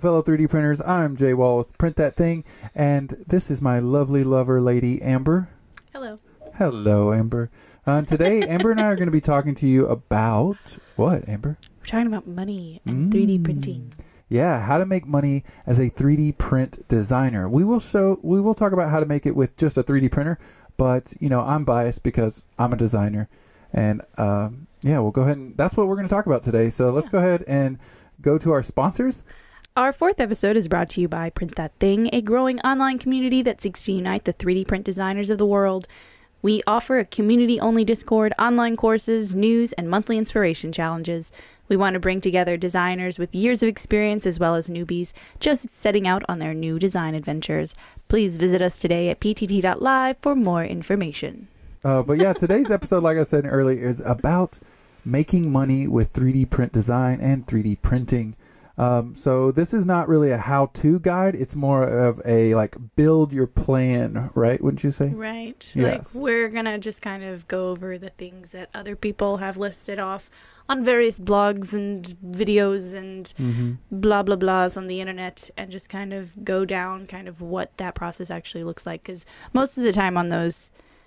fellow 3D printers. I'm Jay Wall with Print That Thing, and this is my lovely lover lady, Amber. Hello. Hello, Amber. Today, Amber and I are going to be talking to you about... What, Amber? We're talking about money and 3D printing. Yeah, how to make money as a 3D print designer. We will talk about how to make it with just a 3D printer, but, you know, I'm biased because I'm a designer. And, yeah, we'll go ahead and... That's what we're going to talk about today. So let's go ahead and go to our sponsors. Our fourth episode is brought to you by Print That Thing, a growing online community that seeks to unite the 3D print designers of the world. We offer a community-only Discord, online courses, news, and monthly inspiration challenges. We want to bring together designers with years of experience as well as newbies just setting out on their new design adventures. Please visit us today at ptt.live for more information. But yeah, today's episode, like I said earlier, is about making money with 3D print design and 3D printing. So this is not really a how-to guide. It's more of a, like, build your plan, right? Wouldn't you say? Right. Yes. Like, we're going to just kind of go over the things that other people have listed off on various blogs and videos and blah, blah, blahs on the internet, and just kind of go down kind of what that process actually looks like. Because most of the time on those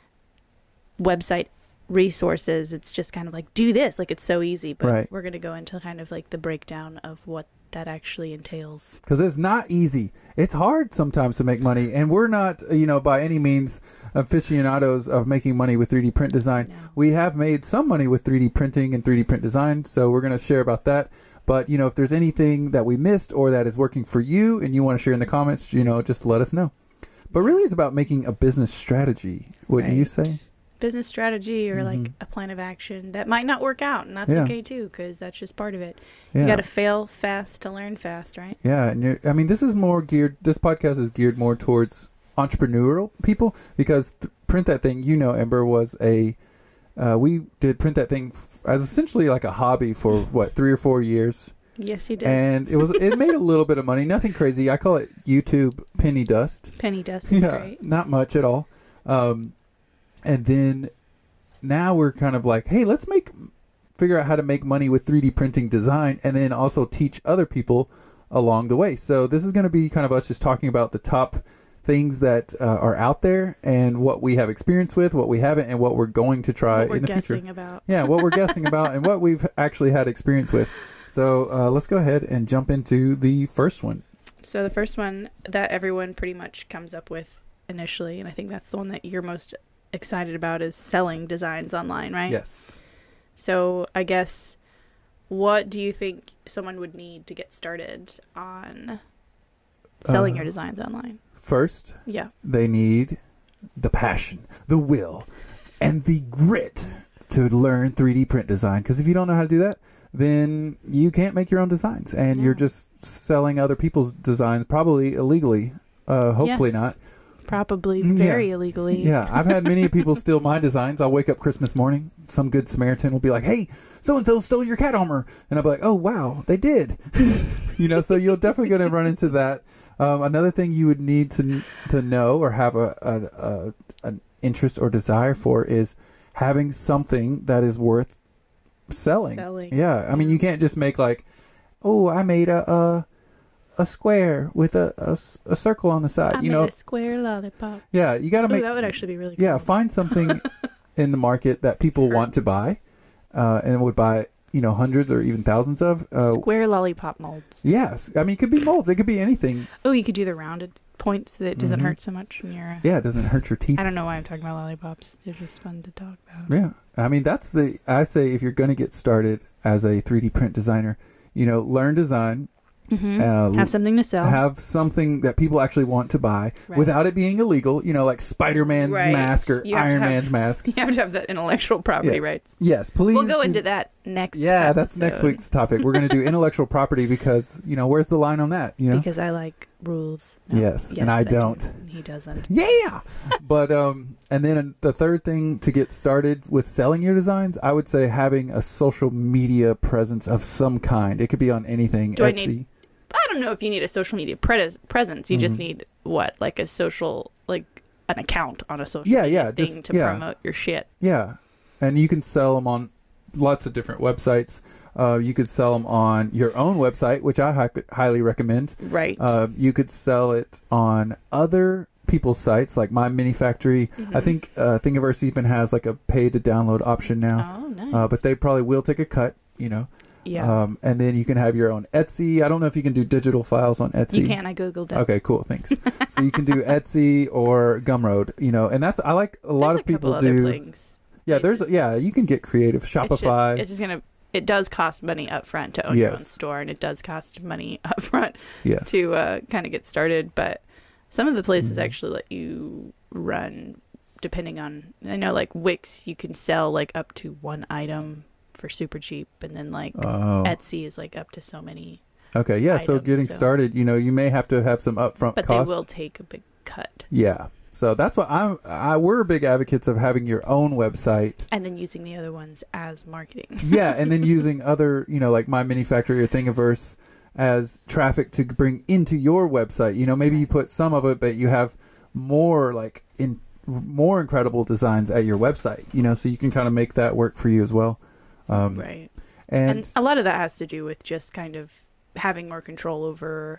website resources, it's just kind of like, do this, like, it's so easy, but we're going to go into kind of like the breakdown of what that actually entails, because it's not easy. It's hard sometimes to make money, and we're not, you know, by any means aficionados of making money with 3D print design. No. We have made some money with 3D printing and 3D print design, so we're going to share about that. But, you know, if there's anything that we missed or that is working for you and you want to share in the comments, you know, just let us know. But really, it's about making a business strategy, wouldn't you say? Business strategy, or like a plan of action that might not work out, and that's okay too, because that's just part of it. You got to fail fast to learn fast, right? Yeah, and I mean, this podcast is geared more towards entrepreneurial people, because Print That Thing, you know, Ember, was we did Print That Thing as essentially like a hobby for what, 3 or 4 years. Yes, you did. And it made a little bit of money, nothing crazy. I call it YouTube penny dust. Penny dust is great. Not much at all. And then now we're kind of like, hey, let's figure out how to make money with 3D printing design, and then also teach other people along the way. So this is going to be kind of us just talking about the top things that are out there, and what we have experience with, what we haven't, and what we're going to try in the future. Yeah, what we're guessing about, and what we've actually had experience with. So let's go ahead and jump into the first one. So the first one that everyone pretty much comes up with initially, and I think that's the one that you're most excited about, is selling designs online, right? Yes. So I guess, what do you think someone would need to get started on selling your designs online? First, they need the passion, the will, and the grit to learn 3D print design. Because if you don't know how to do that, then you can't make your own designs, and you're just selling other people's designs, probably illegally. Hopefully not. Probably very illegally. Yeah, I've had many people steal my designs. I'll wake up Christmas morning, some good Samaritan will be like, hey, so-and-so stole your cat armor. And I'll be like, oh, wow, they did. You know, so you're definitely going to run into that. Another thing you would need to know or have an interest or desire for is having something that is worth selling. Yeah, I mean, you can't just make like, oh, I made a square with a circle on the side. I made a square lollipop. Yeah, you got to make... that would actually be really cool. Yeah, find something in the market that people want to buy, and would buy, you know, hundreds or even thousands of. Square lollipop molds. Yes. I mean, it could be molds. It could be anything. Oh, you could do the rounded points so that it doesn't hurt so much when you're... Yeah, it doesn't hurt your teeth. I don't know why I'm talking about lollipops. They're just fun to talk about. Yeah. I mean, I say if you're going to get started as a 3D print designer, you know, learn design. Have something to sell. Have something that people actually want to buy without it being illegal. You know, like Spider-Man's mask or Iron Man's mask. You have to have that intellectual property rights. Yes, please. We'll go into that next episode. That's next week's topic. We're going to do intellectual property because, you know, where's the line on that? You know? Because I like rules. No. Yes, and I don't. He doesn't. Yeah! But, and then the third thing to get started with selling your designs, I would say having a social media presence of some kind. It could be on anything. I don't know if you need a social media presence. You just need like a social, like an account on a social media thing to promote your shit. Yeah, and you can sell them on lots of different websites. You could sell them on your own website, which I highly recommend. Right. You could sell it on other people's sites, like My Mini Factory. I think Thingiverse even has like a pay to download option now. Oh, nice. But they probably will take a cut, you know. Yeah. And then you can have your own Etsy. I don't know if you can do digital files on Etsy. You can. I Googled it. Okay, cool. Thanks. So you can do Etsy or Gumroad, you know, and that's, I like a lot of people do. Yeah, you can get creative. Shopify. It's just it does cost money up front to own your own store, and it does cost money up front to kind of get started. But some of the places actually let you run, depending on, I know like Wix, you can sell like up to one item for super cheap, and then like Etsy is like up to so many. Okay, yeah. items, so getting started, you know, you may have to have some upfront but costs. they will take a big cut. Yeah. So that's what we're big advocates of, having your own website. And then using the other ones as marketing. Yeah, and then using other, you know, like My Mini Factory or Thingiverse as traffic to bring into your website. You know, maybe you put some of it, but you have more more incredible designs at your website, you know, so you can kind of make that work for you as well. Right. And a lot of that has to do with just kind of having more control over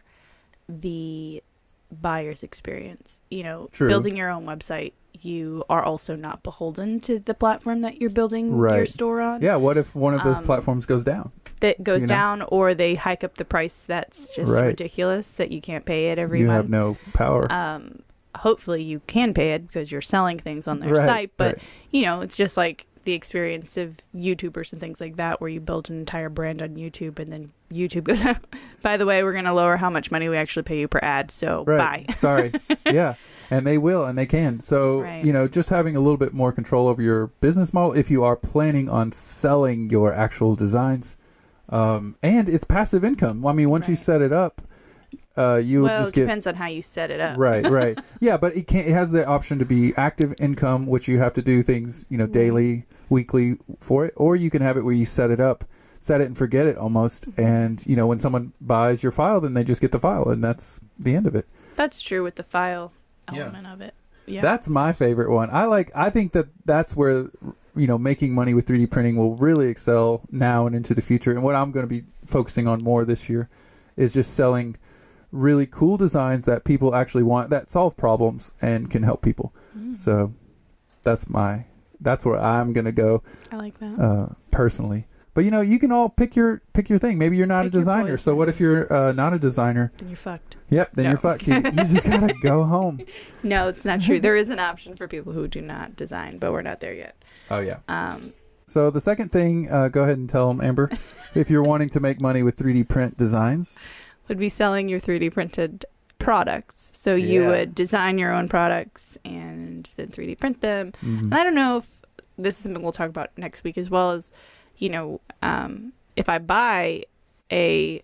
the buyer's experience. You know, building your own website, you are also not beholden to the platform that you're building your store on. Yeah, what if one of the platforms goes down? That goes down, or they hike up the price that's just ridiculous that you can't pay it every month. You have no power. Hopefully you can pay it because you're selling things on their site, but you know, it's just like the experience of YouTubers and things like that, where you build an entire brand on YouTube and then YouTube goes, by the way, we're going to lower how much money we actually pay you per ad, so bye. Sorry. Yeah, and they will, and they can. So, you know, just having a little bit more control over your business model if you are planning on selling your actual designs. And it's passive income. I mean, once you set it up, you just it depends on how you set it up. Right. Yeah, but it has the option to be active income, which you have to do things, you know, daily, weekly for it, or you can have it where you set it and forget it almost, and you know, when someone buys your file, then they just get the file, and that's the end of it. That's true with the file element of it. Yeah, that's my favorite one. I think that's where, you know, making money with 3D printing will really excel now and into the future. And what I'm going to be focusing on more this year is just selling really cool designs that people actually want, that solve problems and can help people. So that's where I'm going to go. I like that. Personally. But you know, you can all pick your thing. Maybe you're not a designer. So what if you're not a designer? Then you're fucked. Yep, then you're fucked. You just got to go home. No, it's not true. There is an option for people who do not design, but we're not there yet. Oh, yeah. So the second thing, go ahead and tell them, Amber, if you're wanting to make money with 3D print designs. Would be selling your 3D printed products. So you would design your own products and then 3D print them. And I don't know if this is something we'll talk about next week, as well as, you know, if I buy a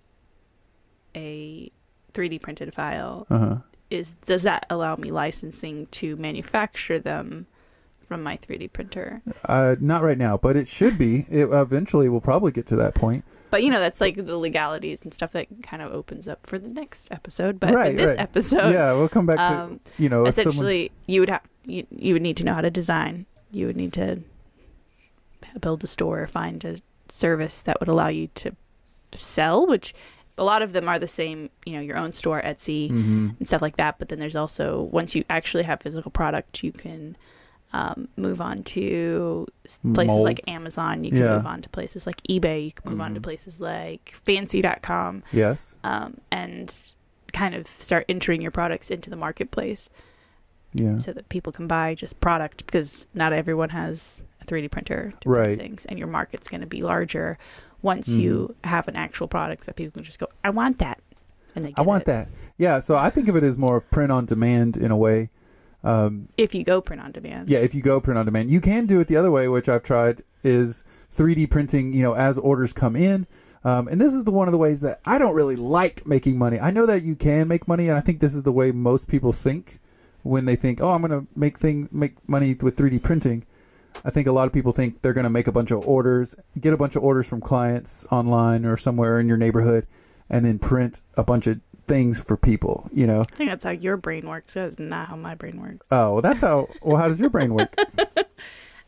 3D printed file, does that allow me licensing to manufacture them from my 3D printer? Not right now, but it should be. It eventually will probably get to that point. But, you know, that's like the legalities and stuff that kind of opens up for the next episode. But for this episode... Yeah, we'll come back to, you know... Essentially, you would need to know how to design. You would need to build a store, find a service that would allow you to sell, which a lot of them are the same, you know, your own store, Etsy, and stuff like that. But then there's also, once you actually have physical product, you can... move on to places like Amazon. You can move on to places like eBay. You can move on to places like Fancy.com. Yes. And kind of start entering your products into the marketplace. Yeah. So that people can buy just product, because not everyone has a 3D printer to print things, and your market's going to be larger once you have an actual product that people can just go, I want that, and they get that. Yeah. So I think of it as more of print on demand in a way. If you go print on demand. Yeah, if you go print on demand. You can do it the other way, which I've tried, is 3D printing, you know, as orders come in. And this is one of the ways that I don't really like making money. I know that you can make money, and I think this is the way most people think when they think, oh, I'm going to make money with 3D printing. I think a lot of people think they're going to make a bunch of orders, get a bunch of orders from clients online or somewhere in your neighborhood, and then print a bunch of things for people, you know. I think that's how your brain works. That's not how my brain works. Oh, well, that's how. Well, how does your brain work?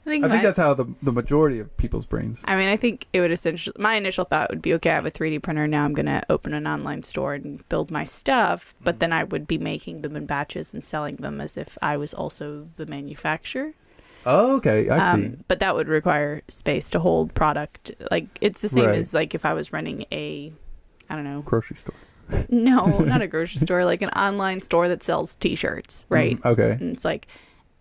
I I think that's how the majority of people's brains. I mean, I think it would essentially, my initial thought would be, okay, I have a 3D printer. Now I'm going to open an online store and build my stuff. But then I would be making them in batches and selling them as if I was also the manufacturer. Oh, okay. I see. But that would require space to hold product. Like, it's the same as like if I was running a, I don't know. Grocery store. No, not a grocery store, like an online store that sells t-shirts, right? Okay. And it's like,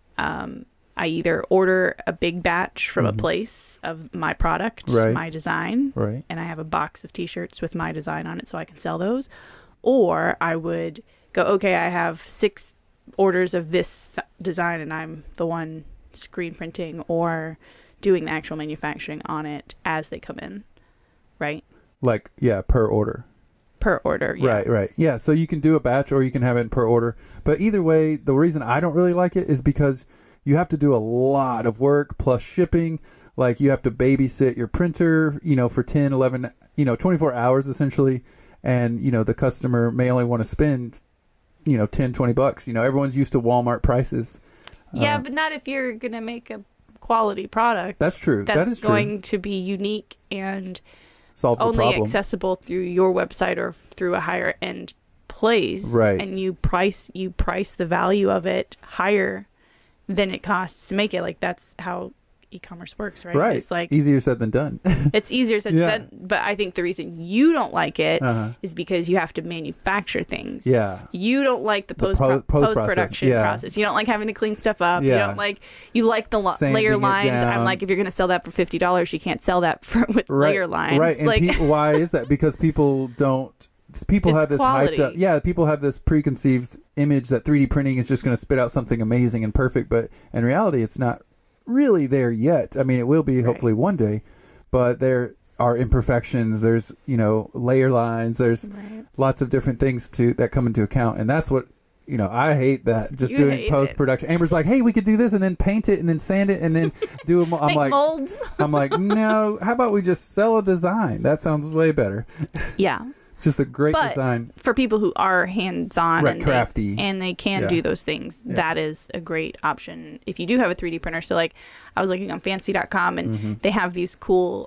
I either order a big batch from a place of my product, my design, and I have a box of t-shirts with my design on it so I can sell those. Or I would go, okay, I have 6 orders of this design and I'm the one screen printing or doing the actual manufacturing on it as they come in, right? Like, yeah, per order. Per order, yeah. Right. Yeah, so you can do a batch or you can have it per order. But either way, the reason I don't really like it is because you have to do a lot of work plus shipping. Like, you have to babysit your printer, for 10, 11, 24 hours essentially. And, the customer may only want to spend, $10, $20. Everyone's used to Walmart prices. Yeah, but not if you're going to make a quality product. That's true. That is true. Going to be unique and solves only the problem. Accessible through your website or through a higher end place. Right. And you price the value of it higher than it costs to make it. Like, that's how e-commerce works, right? Right. It's like easier said than done. It's easier said than done. But I think the reason you don't like it is because you have to manufacture things. Yeah. You don't like the post-production process. You don't like having to clean stuff up. Yeah. You don't like, you like the layer lines. I'm like, if you're going to sell that for $50, you can't sell that with layer lines. Right. And like, why is that? Because people have this quality. hyped up. People have this preconceived image that 3D printing is just going to spit out something amazing and perfect, but in reality, it's not really there yet. I mean, it will be hopefully one day, but there are imperfections. There's, layer lines. There's lots of different things that come into account, and that's what I hate that. Just doing post production. Amber's like, hey, we could do this and then paint it and then sand it and then do them. I'm like molds. I'm like, no. How about we just sell a design? That sounds way better. Yeah. Just a great design. For people who are hands-on and crafty. They can do those things, that is a great option if you do have a 3D printer. So, like, I was looking on Fancy.com, and they have these cool,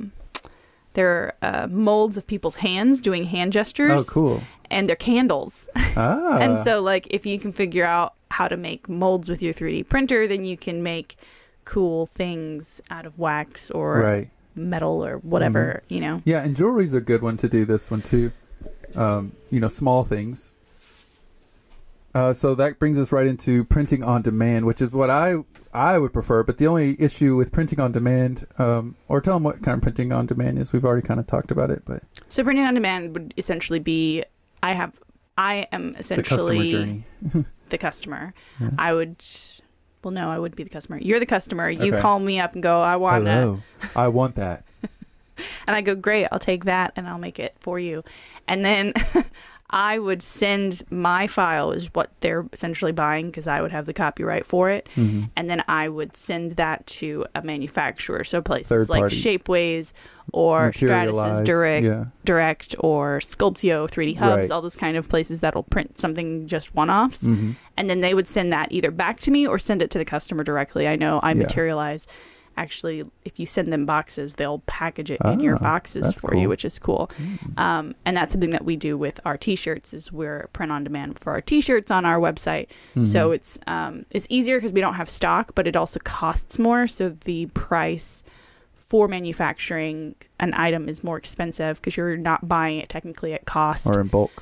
they're molds of people's hands doing hand gestures. Oh, cool. And they're candles. Ah. And so, like, if you can figure out how to make molds with your 3D printer, then you can make cool things out of wax or metal or whatever, Yeah, and jewelry's a good one to do this one too. Small things. So that brings us right into printing on demand, which is what I would prefer. But the only issue with printing on demand, or tell them what kind of printing on demand is. We've already kind of talked about it, but so printing on demand would essentially be I am essentially the customer. Yeah. I would be the customer. You're the customer. You call me up and go, I want that. And I go, great, I'll take that and I'll make it for you. And then I would send my file is what they're essentially buying because I would have the copyright for it. Mm-hmm. And then I would send that to a manufacturer. So places like Shapeways or Stratasys Direct or Sculpteo 3D Hubs, all those kind of places that'll print something just one-offs. Mm-hmm. And then they would send that either back to me or send it to the customer directly. I know I Materialize. Actually, if you send them boxes, they'll package it in your boxes for you, which is cool. And that's something that we do with our T-shirts. Is we're print on demand for our T-shirts on our website. Mm-hmm. So it's easier because we don't have stock, but it also costs more. So the price for manufacturing an item is more expensive because you're not buying it technically at cost or in bulk.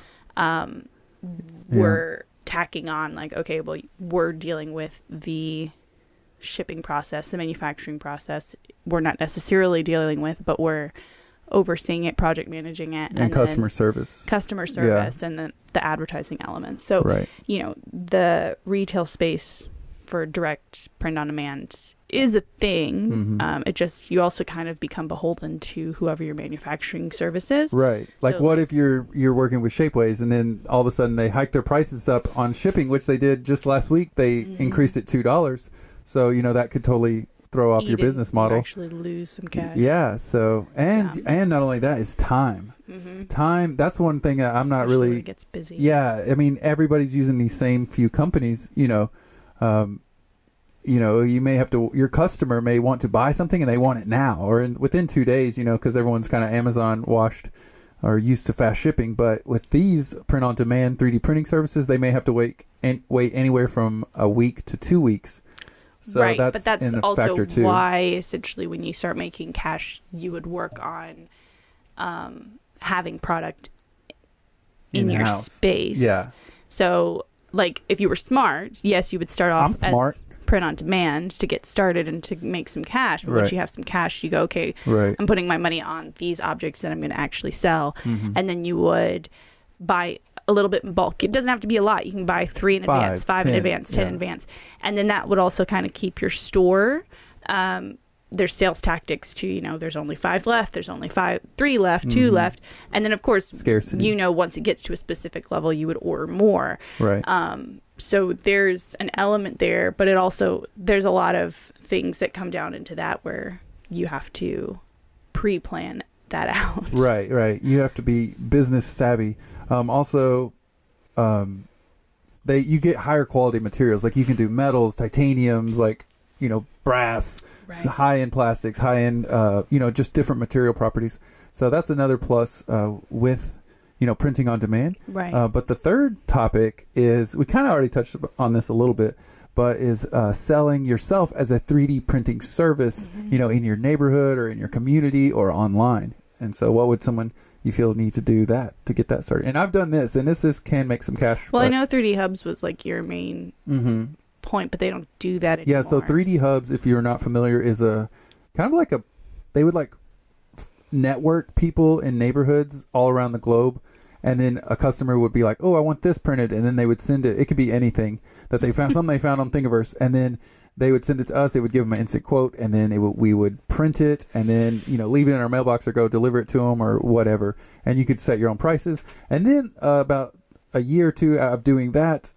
We're tacking on we're dealing with the shipping process, the manufacturing process. We're not necessarily dealing with, but we're overseeing it, project managing it, and customer service, and then the advertising elements. So, the retail space for direct print on demand is a thing. Mm-hmm. You also kind of become beholden to whoever your manufacturing service is. Right. Like, what if you're working with Shapeways and then all of a sudden they hike their prices up on shipping, which they did just last week. They increased it $2. So, that could totally throw off your business model. You actually lose some cash. Yeah. So, and not only that is time. Mm-hmm. Time, that's one thing that I'm not really... It gets busy. Yeah. I mean, everybody's using these same few companies, you know, you may have to, your customer may want to buy something and they want it now or within 2 days, you know, because everyone's kind of Amazon washed or used to fast shipping. But with these print on demand 3D printing services, they may have to wait anywhere from a week to 2 weeks. So right, that's but that's in also factor too. why essentially when you start making cash, you would work on having product in your house. space. Yeah. So, like, if you were smart, yes, you would start off as print on demand to get started and to make some cash. But once you have some cash, you go, okay, I'm putting my money on these objects that I'm going to actually sell. And then you would buy a little bit in bulk. It doesn't have to be a lot. You can buy 3 in advance, 5 in advance, 10 in advance. And then that would also kind of keep your store. There's sales tactics to, you know, there's only 5 left, there's only 3 left, 2 left. And then, of course, scarcity. You know, once it gets to a specific level, you would order more. Right. So there's an element there, but it also, there's a lot of things that come down into that where you have to pre-plan that out. Right, right. You have to be business savvy. Also, you get higher quality materials. Like you can do metals, titaniums, like, you know, brass, high-end plastics, high-end, you know, just different material properties. So that's another plus with, you know, printing on demand. Right. But the third topic is, we kind of already touched on this a little bit, but is selling yourself as a 3D printing service, you know, in your neighborhood or in your community or online. And so what would someone you feel need to do that to get that started? And I've done this, and this can make some cash. Well, I know 3D Hubs was like your main point, but they don't do that anymore. Yeah, so 3D Hubs, if you're not familiar, is a kind of like they would like network people in neighborhoods all around the globe, and then a customer would be like, oh, I want this printed, and then they would send it. It could be anything that they found, something they found on Thingiverse, and then they would send it to us. They would give them an instant quote, and then we would print it, and then, you know, leave it in our mailbox or go deliver it to them or whatever. And you could set your own prices. And then about a year or two of doing that,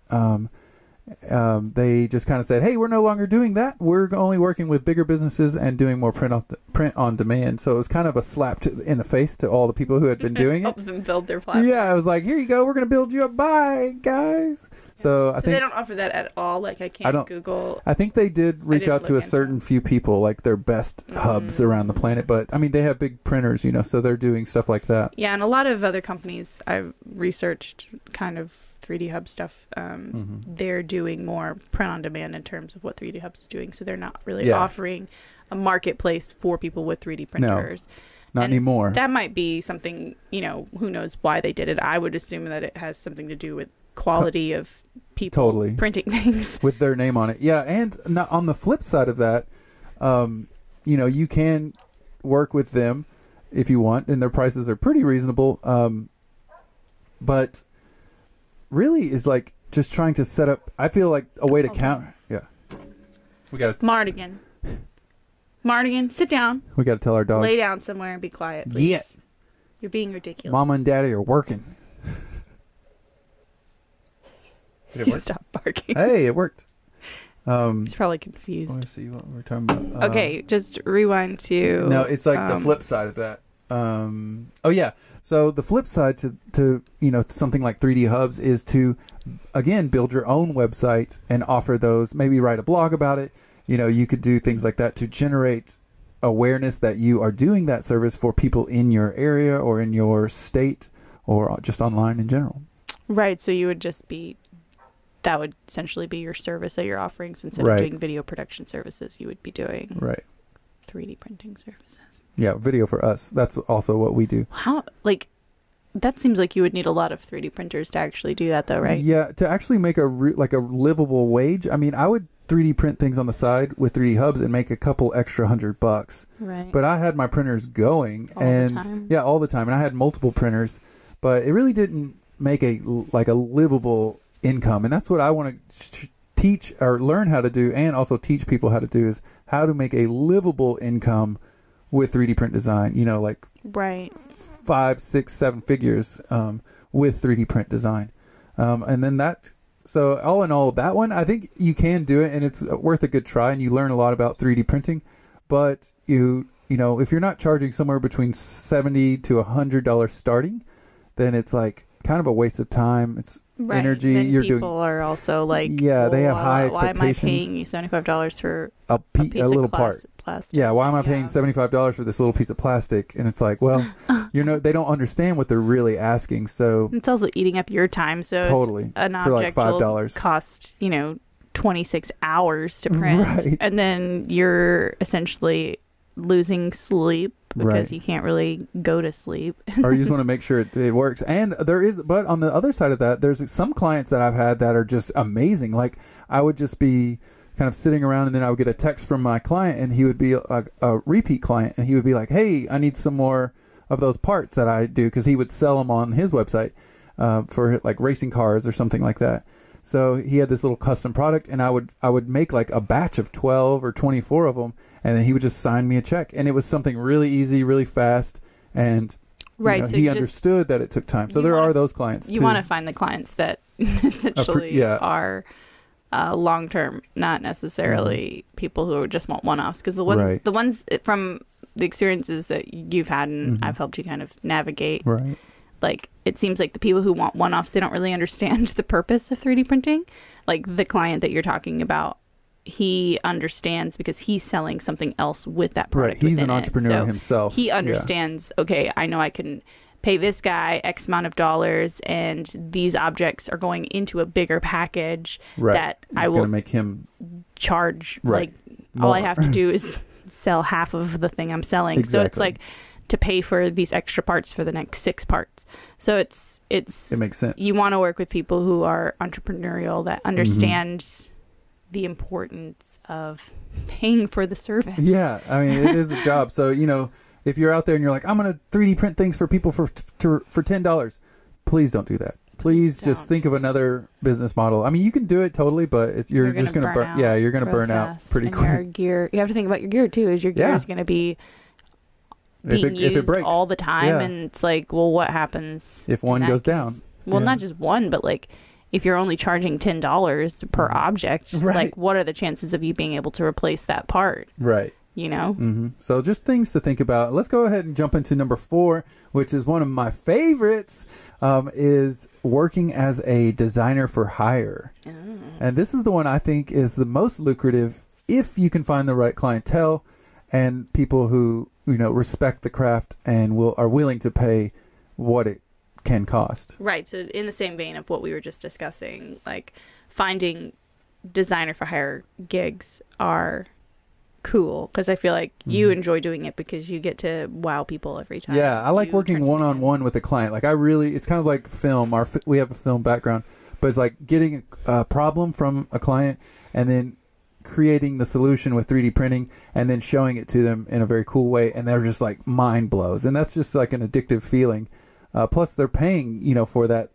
they just kind of said, hey, we're no longer doing that. We're only working with bigger businesses and doing more print on demand. So it was kind of a slap in the face to all the people who had been doing it. Help them build their platform. Yeah, I was like, here you go. We're going to build you up. Bye, guys. So I think they don't offer that at all. Like I can't Google. I think they did reach out to a certain few people, like their best hubs around the planet. But I mean, they have big printers, you know, so they're doing stuff like that. Yeah, and a lot of other companies I've researched kind of 3D Hub stuff. They're doing more print on demand in terms of what 3D Hubs is doing. So they're not really offering a marketplace for people with 3D printers. No, not anymore. That might be something, you know, who knows why they did it. I would assume that it has something to do with quality of people printing things with their name on it. Yeah, and on the flip side of that, you know, you can work with them if you want, and their prices are pretty reasonable. But really is like just trying to set up, I feel like a way to counter. Yeah. We got Mardigan, sit down. We got to tell our dogs. Lay down somewhere and be quiet, please. Yeah. You're being ridiculous. Mama and Daddy are working. Stop barking. Hey, it worked. He's probably confused. I want to see what we're talking about. Okay, just rewind to... No, it's like the flip side of that. Oh, yeah. So the flip side to you know, something like 3D Hubs is to, again, build your own website and offer those, maybe write a blog about it. You know, you could do things like that to generate awareness that you are doing that service for people in your area or in your state or just online in general. Right, so you would just be... That would essentially be your service that you're offering. So instead of doing video production services, you would be doing 3D printing services. Yeah, video for us. That's also what we do. How, like, that seems like you would need a lot of 3D printers to actually do that, though, right? Yeah, to actually make a livable wage. I mean, I would 3D print things on the side with 3D Hubs and make a couple extra $100. Right. But I had my printers going all the time. Yeah, all the time, and I had multiple printers, but it really didn't make a livable income. And that's what I want to teach or learn how to do, and also teach people how to do, is how to make a livable income with 3D print design, you know, like 5, 6, 7 figures with 3D print design. And then so all in all, that one, I think you can do it, and it's worth a good try, and you learn a lot about 3D printing. But you know, if you're not charging somewhere between $70 to $100 starting, then it's like kind of a waste of time. It's energy. Then You're people doing. are also like, Yeah, they have high why am I expectations. paying you $75 for a a piece little of part. plastic? Yeah, why am I paying Yeah. $75 for this little piece of plastic? And it's like, well, they don't understand what they're really asking. So It's also eating up your time. So totally, an for like object will $5. cost 26 hours to print, Right. and then you're essentially losing sleep because Right. you can't really go to sleep. Or you just want to make sure it works. And but on the other side of that, there's some clients that I've had that are just amazing. Like I would just be kind of sitting around, and then I would get a text from my client, and he would be a repeat client, and he would be like, "Hey, I need some more of those parts that I do," because he would sell them on his website for like racing cars or something like that. So he had this little custom product, and I would make like a batch of 12 or 24 of them, and then he would just sign me a check, and it was something really easy, really fast, and Right. So he you just- understood that it took time. So you there wanna- are those clients. You too. want to find the clients that essentially yeah. are long term, not necessarily people who just want one offs. Because Right. the ones from the experiences that you've had and Mhm. I've helped you kind of navigate, Right. like it seems like the people who want one offs, they don't really understand the purpose of 3D printing. Like the client that you're talking about, he understands because he's selling something else with that product. Right. He's within an it. entrepreneur So himself. he Yeah. understands, okay, I know I can pay this guy X amount of dollars, and these objects are going into a bigger package Right. that It's I gonna will make him charge. Right. Like all I more. have to do is sell half of the thing I'm selling. So it's Exactly. like to pay for these extra parts for the next 6 parts. So it's It makes sense. you want to work with people who are entrepreneurial that understand the importance of paying for the service. Yeah, I mean, it is a job. So, if you're out there and you're like, I'm going to 3D print things for people for $10, please don't do that. Please just Don't. think of another business model. I mean, you can do it totally, but you're just going to burn. Yeah, you're going to real burn out fast. pretty And your quick. gear, you have to think about your gear too. Is your gear Yeah. is going to be If being it used breaks, all the time, Yeah. and it's like, well, what happens if in one that goes case? down. Well, Yeah. not just one, but like if you're only charging $10 per Mhm. object, Right. like what are the chances of you being able to replace that part? Right. So just things to think about. Let's go ahead and jump into number 4, which is one of my favorites, is working as a designer for hire. And this is the one I think is the most lucrative if you can find the right clientele and people who, respect the craft and are willing to pay what it can cost. Right. So in the same vein of what we were just discussing, like finding designer for hire gigs are cool because I feel like you Mhm. enjoy doing it because you get to wow people every time. Yeah, I like you working turn something in. one-on-one with a client. Like it's kind of like film. We have a film background, but it's like getting a problem from a client and then creating the solution with 3D printing and then showing it to them in a very cool way, and they're just like mind blows, and that's just like an addictive feeling. Plus, they're paying, for that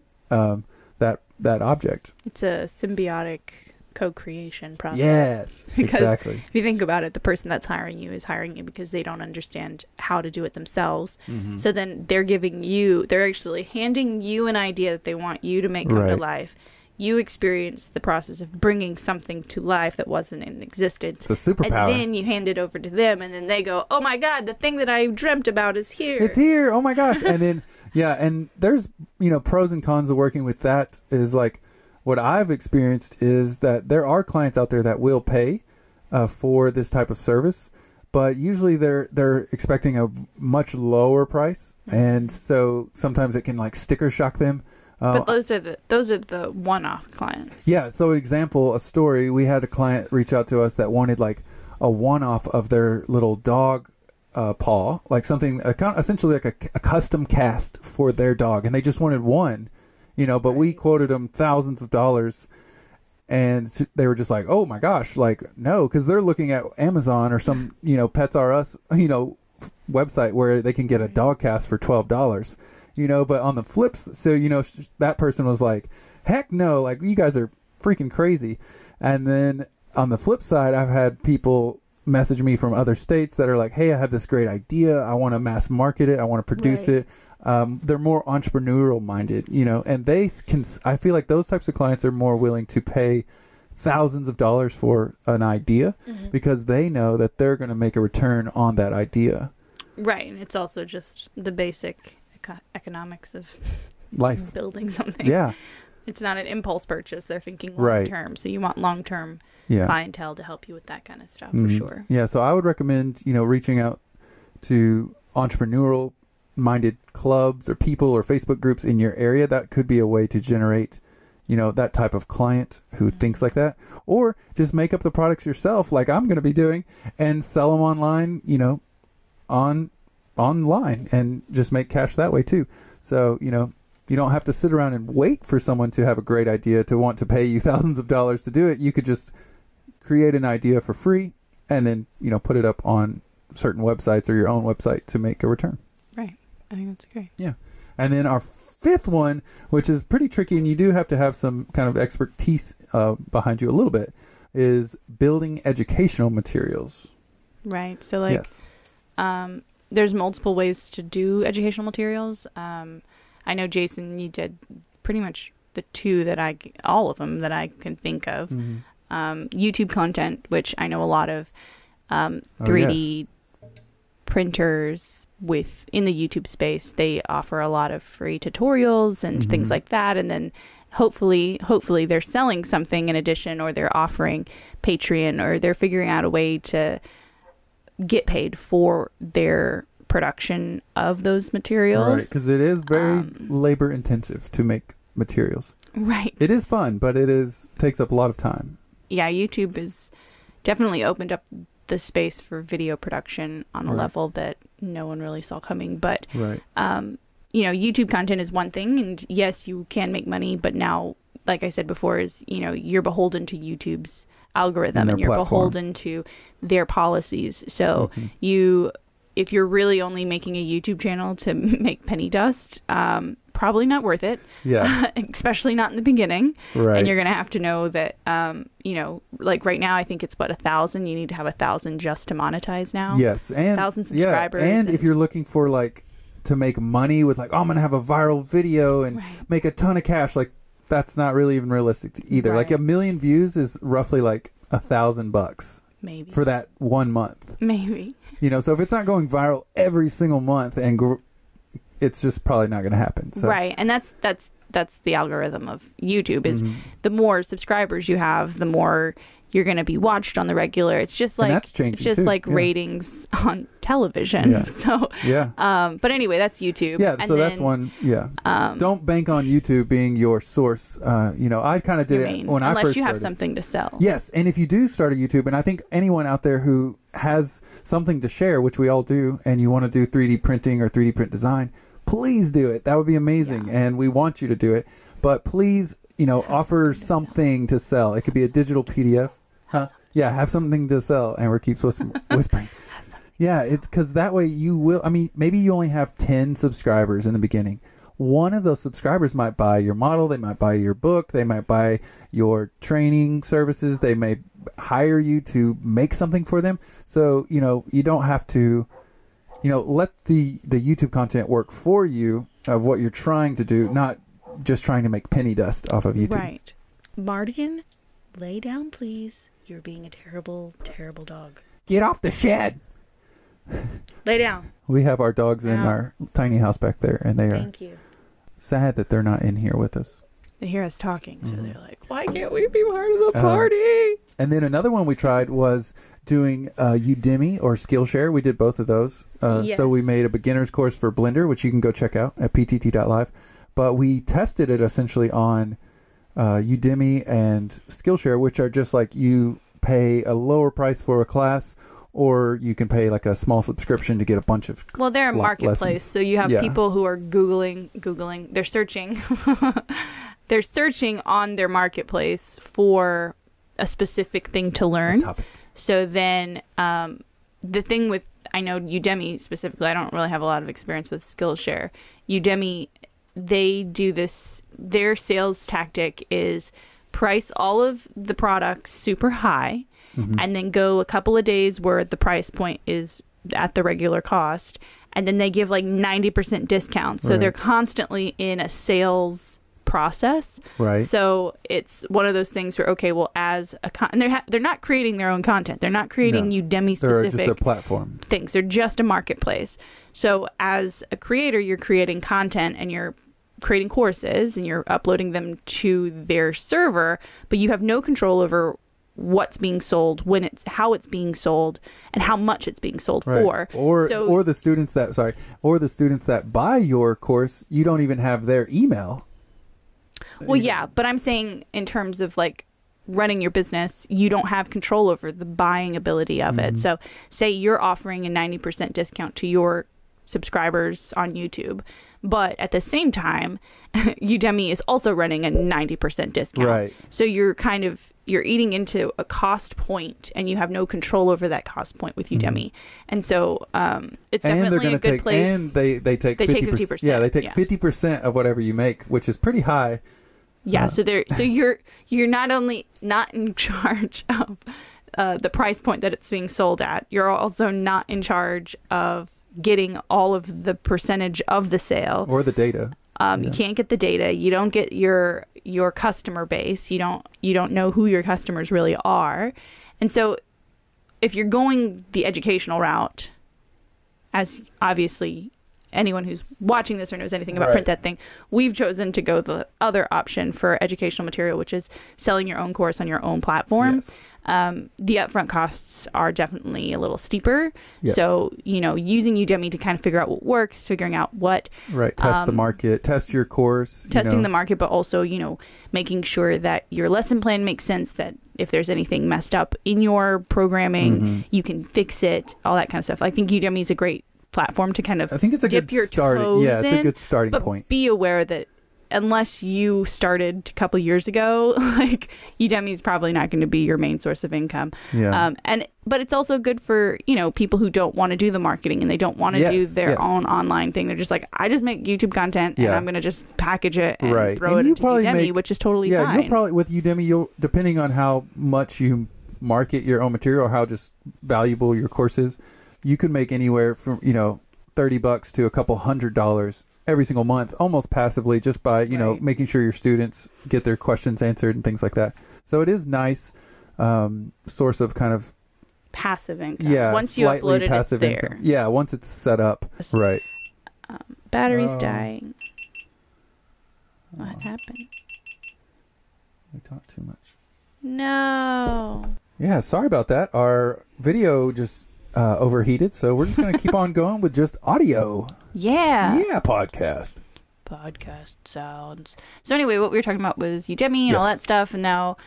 that object. It's a symbiotic co-creation process. Yes, Because exactly. if you think about it, the person that's hiring you is hiring you because they don't understand how to do it themselves. Mhm. So then they're actually handing you an idea that they want you to make come to Right. life. You experience the process of bringing something to life that wasn't in existence. It's a superpower. And then you hand it over to them, and then they go, "Oh my God, the thing that I dreamt about is here." It's here. Oh my gosh. And then, yeah, and there's, pros and cons of working with that is like what I've experienced is that there are clients out there that will pay for this type of service, but usually they're expecting a much lower price. And so sometimes it can like sticker shock them. But those are the one-off clients. Yeah. So a story, we had a client reach out to us that wanted like a one-off of their little dog paw, like something essentially like a custom cast for their dog, and they just wanted one, but we quoted them thousands of dollars, and they were just like, oh my gosh, like no, because they're looking at Amazon or some Pets R Us website where they can get a dog cast for $12, but on the flips, so that person was like, heck no, like you guys are freaking crazy. And then on the flip side, I've had people message me from other states that are like, hey, I have this great idea, I want to mass market it, I want to produce it. They're more entrepreneurial minded, and I feel like those types of clients are more willing to pay thousands of dollars for an idea because they know that they're going to make a return on that idea. Right, and it's also just the basic economics of Life. building something. Yeah. It's not an impulse purchase. They're thinking Right. long term. So you want long term Yeah. clientele to help you with that kind of stuff for Mhm. sure. Yeah, so I would recommend, reaching out to entrepreneurial minded clubs or people or Facebook groups in your area. That could be a way to generate, that type of client who thinks like that. Or just make up the products yourself like I'm going to be doing and sell them online, online and just make cash that way too. So, you don't have to sit around and wait for someone to have a great idea to want to pay you thousands of dollars to do it. You could just create an idea for free and then, put it up on certain websites or your own website to make a return. Right. I think that's great. Yeah. And then our fifth one, which is pretty tricky and you do have to have some kind of expertise behind you a little bit, is building educational materials. Right. So like, Yes. there's multiple ways to do educational materials. I know, Jason, you did pretty much all of them that I can think of. Mhm. YouTube content, which I know a lot of 3D printers in the YouTube space. They offer a lot of free tutorials and things like that. And then hopefully they're selling something in addition, or they're offering Patreon, or they're figuring out a way to get paid for their production of those materials. Right, because it is very labor intensive to make materials. Right. It is fun, but takes up a lot of time. Yeah, YouTube has definitely opened up the space for video production on a level that no one really saw coming. But, right. YouTube content is one thing, and yes, you can make money, but now, like I said before, you're beholden to YouTube's algorithm and you're platform. beholden to their policies. So if you're really only making a YouTube channel to make penny dust, probably not worth it. Yeah. Especially not in the beginning. Right. And you're going to have to know that, like right now, I think it's 1,000. You need to have 1,000 just to monetize now. Yes. And 1,000 subscribers. Yeah. And if you're looking for to make money with I'm going to have a viral video and make a ton of cash, that's not really even realistic either. Right. 1 million views is roughly $1,000 maybe for that 1 month. Maybe. So if it's not going viral every single month, and it's just probably not going to happen. So. Right, and that's the algorithm of YouTube. Is the more subscribers you have, the more you're going to be watched on the regular. It's just ratings on television. Yeah. So but anyway, that's YouTube. Yeah, and so that's one. Yeah. Don't bank on YouTube being your source. I kind of did it when I first started. Unless you have something to sell. Yes, and if you do start a YouTube, and I think anyone out there who has something to share, which we all do, and you want to do 3D printing or 3D print design, please do it. That would be amazing, and we want you to do it. But please, offer something to sell. It could be a digital PDF. Huh? Yeah, have something to sell, and we keep whispering. Yeah, it's because that way you will. I mean, maybe you only have 10 subscribers in the beginning. One of those subscribers might buy your model. They might buy your book. They might buy your training services. They may hire you to make something for them. So, you don't have to, let the YouTube content work for you of what you're trying to do, not just trying to make penny dust off of YouTube. Right. Mardigan, lay down, please. You're being a terrible, terrible dog. Get off the shed. Lay down. We have our dogs in our tiny house back there, and they are sad that they're not in here with us. They hear us talking, so they're like, why can't we be part of the party? And then another one we tried was doing Udemy or Skillshare. We did both of those. So we made a beginner's course for Blender, which you can go check out at ptt.live. But we tested it essentially on Udemy and Skillshare, which are just you pay a lower price for a class, or you can pay a small subscription to get a bunch of they're a marketplace, lessons. So you have people who are Googling, they're searching. They're searching on their marketplace for a specific thing to learn. So then the thing with, I know Udemy specifically, I don't really have a lot of experience with Skillshare. Udemy, they do this, their sales tactic is price all of the products super high and then go a couple of days where the price point is at the regular cost. And then they give 90% discounts. So they're constantly in a sales process. Right. So it's one of those things where, okay, well, as a and they're not creating their own content. They're not creating Udemy specific they're just a platform things. They're just a marketplace. So as a creator, you're creating content and you're creating courses and you're uploading them to their server, but you have no control over what's being sold, how it's being sold, and how much it's being sold for. Or the students that buy your course, you don't even have their email. Well, yeah, but I'm saying in terms of like running your business, you don't have control over the buying ability of it. So say you're offering a 90% discount to your subscribers on YouTube, but at the same time, Udemy is also running a 90% discount. Right. So you're eating into a cost point, and you have no control over that cost point with Udemy. And so it's definitely a good place. And they take 50%. Yeah, they take 50% of whatever you make, which is pretty high. Yeah, so you're not only not in charge of the price point that it's being sold at, you're also not in charge of getting all of the percentage of the sale or the data. You can't get the data. You don't get your customer base. You don't know who your customers really are. And so if you're going the educational route, as obviously anyone who's watching this or knows anything about Print That Thing, we've chosen to go the other option for educational material, which is selling your own course on your own platform. Yes. The upfront costs are definitely a little steeper. Yes. So, using Udemy to kind of figure out what works, figuring out what... Right, test the market, test your course. Testing the market, but also, making sure that your lesson plan makes sense, that if there's anything messed up in your programming, you can fix it, all that kind of stuff. I think Udemy is a great platform to kind of dip your toes in. Yeah, it's a good starting point. Be aware that unless you started a couple years ago, like Udemy is probably not going to be your main source of income. Yeah. But it's also good for, people who don't want to do the marketing and they don't want to do their own online thing. They're just like, I just make YouTube content and I'm going to just package it and throw it into Udemy, which is totally fine. You'll probably, with Udemy, depending on how much you market your own material, how just valuable your course is, you can make anywhere from, $30 to a couple $100 every single month, almost passively, just by, making sure your students get their questions answered and things like that. So it is nice source of kind of passive income. Yeah. Once you upload it, it's there. Income. Yeah. Once it's set up. Right. Battery's dying. What happened? We talked too much. No. Yeah. Sorry about that. Our video just overheated, so we're just going to keep on going with just audio. Yeah. Yeah, podcast sounds. So anyway, what we were talking about was Udemy and all that stuff, and now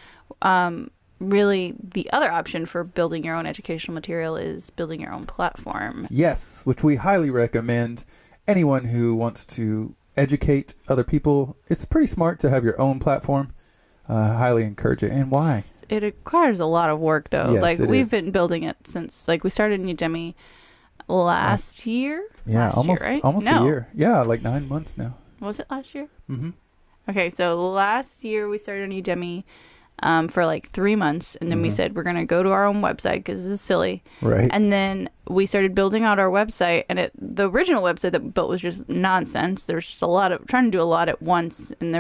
really the other option for building your own educational material is building your own platform. Yes, which we highly recommend anyone who wants to educate other people. It's pretty smart to have your own platform. Highly encourage it. And why? It requires a lot of work, though. Yes, we've been building it since we started in Udemy last year. Yeah, almost year, right? Almost a year. Yeah, like 9 months now. Was it last year? Mm-hmm. Okay, so last year we started on Udemy for 3 months, and then we said we're going to go to our own website because this is silly. Right. And then we started building out our website, and the original website that we built was just nonsense. There was just trying to do a lot at once, and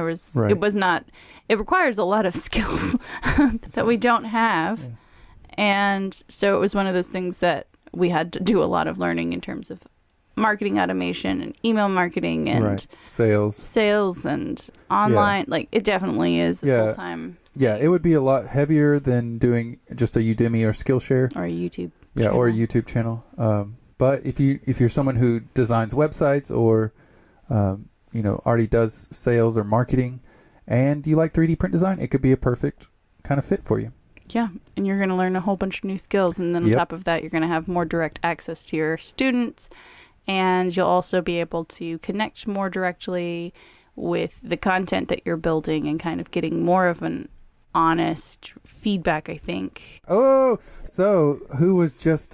it requires a lot of skills that we don't have. Yeah. And so it was one of those things that we had to do a lot of learning in terms of marketing automation and email marketing and sales and online. It definitely is a full-time. Yeah, it would be a lot heavier than doing just a Udemy or Skillshare or a YouTube. Yeah, channel. or a YouTube channel. But if you're someone who designs websites or already does sales or marketing, and you like 3D print design, it could be a perfect kind of fit for you. Yeah, and you're going to learn a whole bunch of new skills, and then on top of that, you're going to have more direct access to your students, and you'll also be able to connect more directly with the content that you're building and kind of getting more of an honest feedback, I think. Oh, so who was just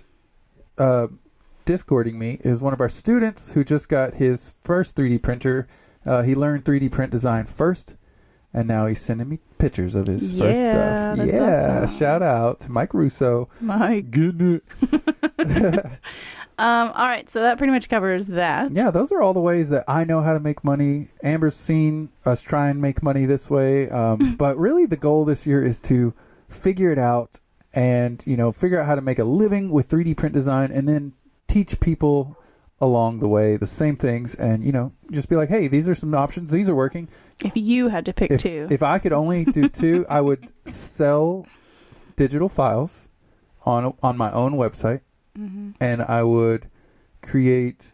Discording me is one of our students who just got his first 3D printer. He learned 3D print design first, and now he's sending me pictures of his first stuff. That's awesome. Shout out to Mike Russo. Mike. Getting it. All right, so that pretty much covers that. Yeah, those are all the ways that I know how to make money. Amber's seen us try and make money this way. But really the goal this year is to figure it out and, figure out how to make a living with 3D print design and then teach people along the way, the same things, and, just be like, hey, these are some options. These are working. If you had to pick two. If I could only do two, I would sell digital files on my own website, and I would create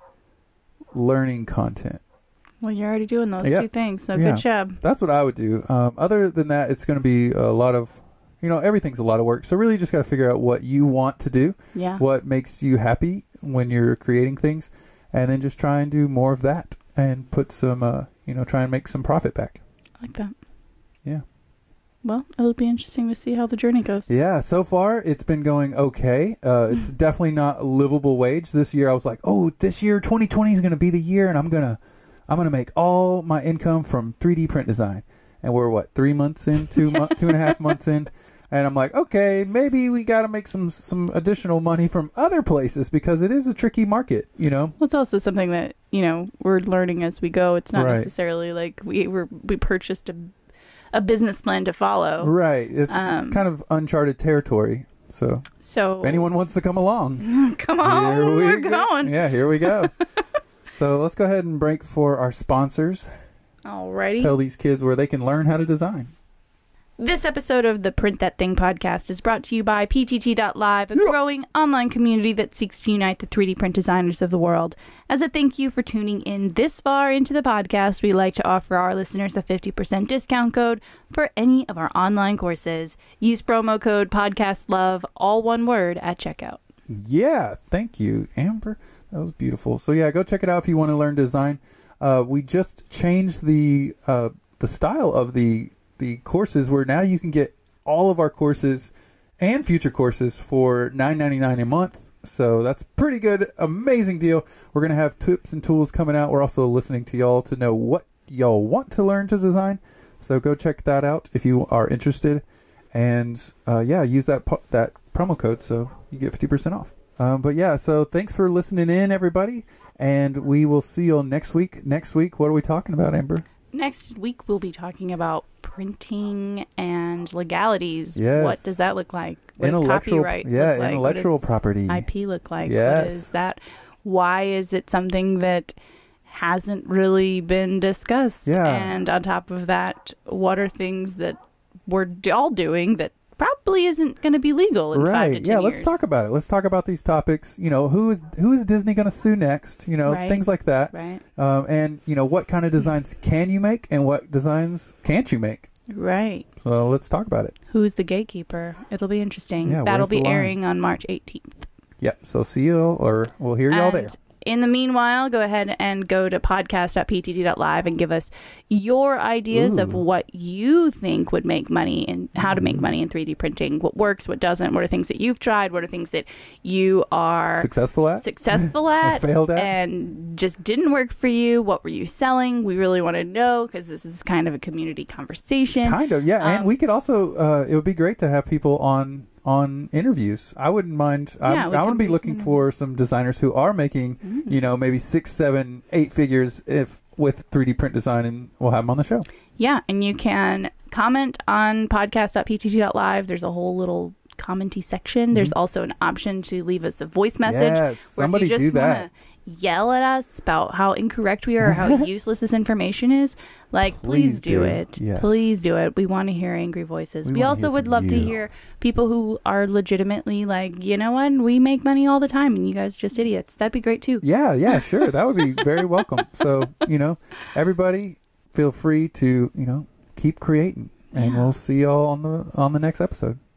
learning content. Well, you're already doing those two things, so good job. That's what I would do. Other than that, it's going to be a lot of, everything's a lot of work. So really just got to figure out what you want to do, what makes you happy when you're creating things, and then just try and do more of that and put some, try and make some profit back. I like that. Yeah. Well, it'll be interesting to see how the journey goes. Yeah, so far it's been going okay. It's definitely not a livable wage. This year I was like, oh, this year 2020 is going to be the year, and I'm gonna make all my income from 3D print design. And we're 3 months in, 2.5 months in, and I'm like, okay, maybe we got to make some additional money from other places because it is a tricky market, Well, it's also something that we're learning as we go. It's not necessarily like we purchased a business plan to follow. Right. It's kind of uncharted territory. So if anyone wants to come along, come on, we're going. Yeah, here we go. So let's go ahead and break for our sponsors. Alrighty. Tell these kids where they can learn how to design. This episode of the Print That Thing podcast is brought to you by PTT.live, a growing online community that seeks to unite the 3D print designers of the world. As a thank you for tuning in this far into the podcast, we'd like to offer our listeners a 50% discount code for any of our online courses. Use promo code PODCASTLOVE, all one word, at checkout. Yeah, thank you, Amber. That was beautiful. So yeah, go check it out if you want to learn design. We just changed the style of the courses where now you can get all of our courses and future courses for $9.99 a month. So that's pretty good. Amazing deal. We're going to have tips and tools coming out. We're also listening to y'all to know what y'all want to learn to design. So go check that out if you are interested. And use that promo code so you get 50% off. So thanks for listening in, everybody. And we will see you next week. Next week, what are we talking about, Amber? Next week, we'll be talking about printing and legalities. Yes. What does that look like? What does copyright look like? Intellectual property. IP look like? Yes. What is that? Why is it something that hasn't really been discussed? Yeah. And on top of that, what are things that we're all doing that probably isn't going to be legal in 5 to 10 years? Let's talk about it. Let's talk about these topics. Who is Disney going to sue next? Things like that. Right. And what kind of designs can you make and what designs can't you make? Right. So let's talk about it. Who's the gatekeeper? It'll be interesting. Yeah, that'll be airing on March 18th. Yep. So see you, or we'll hear y'all there. In the meanwhile, go ahead and go to podcast.ptt.live and give us your ideas of what you think would make money and how to make money in 3D printing. What works, what doesn't, what are things that you've tried, what are things that you are successful at failed at, and just didn't work for you. What were you selling? We really want to know because this is kind of a community conversation. Kind of, yeah. And we could also, it would be great to have people on interviews. I wouldn't mind. I want to be looking for some designers who are making, maybe 6, 7, 8 figures with 3D print design, and we'll have them on the show. Yeah, and you can comment on podcast.ptt.live. There's a whole little commenty section. There's also an option to leave us a voice message. Yes, somebody do that. If you just want to yell at us about how incorrect we are or how useless this information is, please do it. Yes. Please do it. We want to hear angry voices. We also would love to hear people who are legitimately you know what, we make money all the time and you guys are just idiots. That'd be great too. Yeah, sure. That would be very welcome. So, everybody feel free to, keep creating, and we'll see y'all on the next episode.